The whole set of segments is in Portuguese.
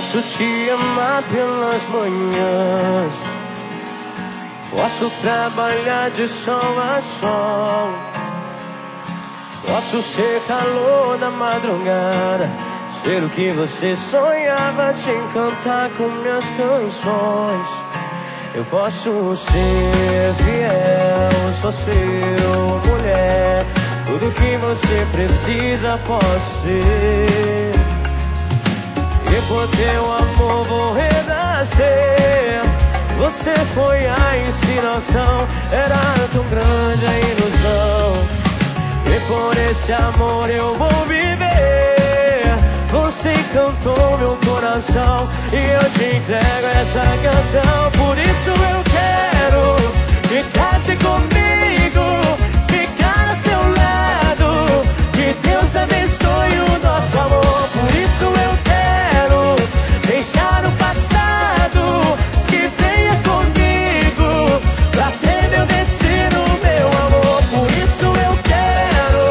Posso te amar pelas manhãs, posso trabalhar de sol a sol, posso ser calor na madrugada, ser o que você sonhava, te encantar com minhas canções. Eu posso ser fiel, sou seu mulher, tudo que você precisa posso ser. E por teu amor vou renascer. Você foi a inspiração, era tão grande a ilusão. E por esse amor eu vou viver. Você encantou meu coração e eu te entrego essa canção. Por isso eu quero que case comigo, ficar a seu lado. Que Deus abençoe o nosso amor. Por isso eu quero deixar o passado, que venha comigo pra ser meu destino, meu amor. Por isso eu quero.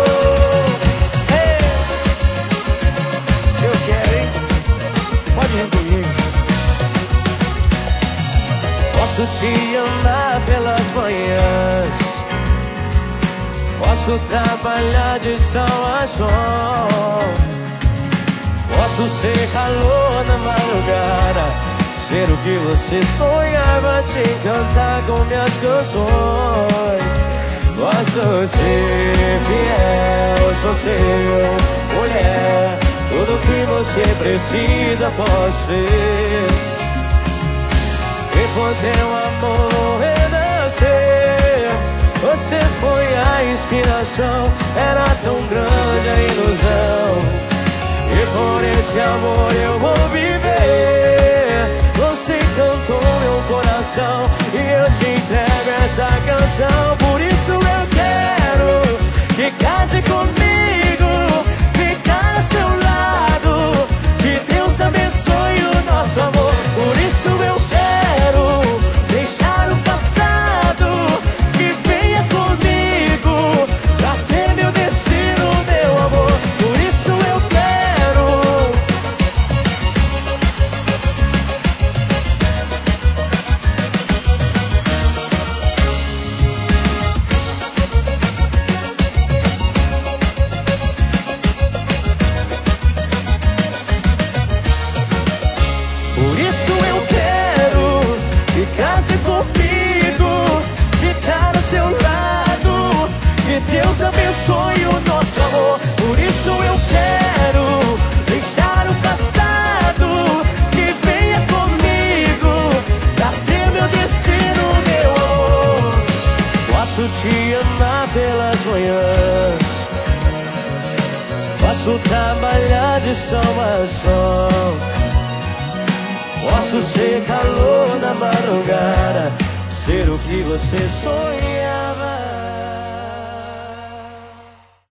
Eu quero, hein? Pode vir comigo. Posso te amar pelas manhãs, posso trabalhar de sol a sol, posso ser calor na madrugada, ser o que você sonhava, te encantar com minhas canções. Posso ser fiel, sou seu mulher, tudo que você precisa posso ser. E por teu amor renascer. Você foi a inspiração, era tão grande a ilusão. E por esse amor eu vou viver. Você encantou meu coração e eu te entrego essa canção. Por isso eu quero que case comigo, ficar a seu lado. Que Deus abençoe o nosso amor. Por isso eu quero deixar o passado, que venha comigo pra ser meu destino, meu amor. Por isso eu quero. Por isso eu quero que case comigo, ficar ao seu lado. Que Deus abençoe o nosso amor. Por isso eu quero deixar o passado, que venha comigo pra ser meu destino, meu amor. Posso te amar pelas manhãs, posso trabalhar de sol a sol, posso ser calor na madrugada, ser o que você sonhava.